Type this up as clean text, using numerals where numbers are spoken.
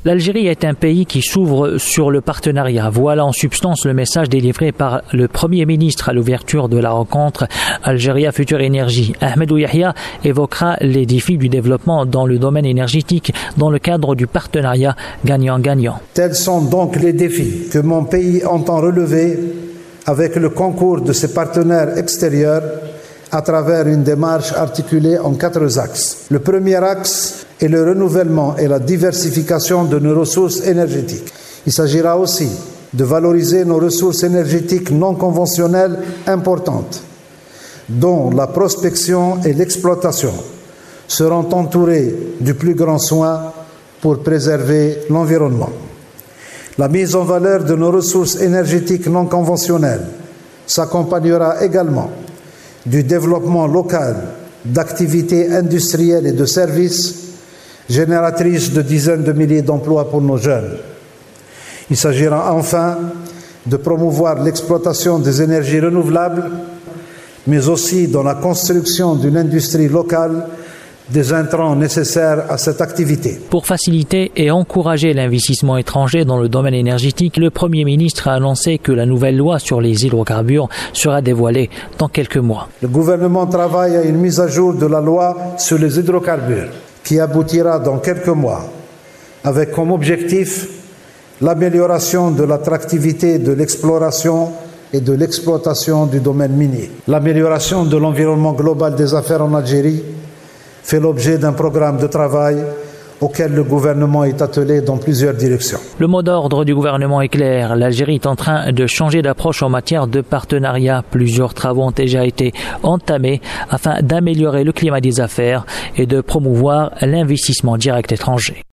L'Algérie est un pays qui s'ouvre sur le partenariat. Voilà en substance le message délivré par le Premier ministre à l'ouverture de la rencontre Algérie Future Énergie. Ahmedou Yahia évoquera les défis du développement dans le domaine énergétique dans le cadre du partenariat gagnant-gagnant. Tels sont donc les défis que mon pays entend relever avec le concours de ses partenaires extérieurs à travers une démarche articulée en 4 axes. Le premier axe est le renouvellement et la diversification de nos ressources énergétiques. Il s'agira aussi de valoriser nos ressources énergétiques non conventionnelles importantes, dont la prospection et l'exploitation seront entourées du plus grand soin pour préserver l'environnement. La mise en valeur de nos ressources énergétiques non conventionnelles s'accompagnera également du développement local d'activités industrielles et de services génératrices de dizaines de milliers d'emplois pour nos jeunes. Il s'agira enfin de promouvoir l'exploitation des énergies renouvelables, mais aussi dans la construction d'une industrie locale des intrants nécessaires à cette activité. Pour faciliter et encourager l'investissement étranger dans le domaine énergétique, le Premier ministre a annoncé que la nouvelle loi sur les hydrocarbures sera dévoilée dans quelques mois. Le gouvernement travaille à une mise à jour de la loi sur les hydrocarbures qui aboutira dans quelques mois, avec comme objectif l'amélioration de l'attractivité de l'exploration et de l'exploitation du domaine minier. L'amélioration de l'environnement global des affaires en Algérie fait l'objet d'un programme de travail auquel le gouvernement est attelé dans plusieurs directions. Le mot d'ordre du gouvernement est clair. L'Algérie est en train de changer d'approche en matière de partenariat. Plusieurs travaux ont déjà été entamés afin d'améliorer le climat des affaires et de promouvoir l'investissement direct étranger.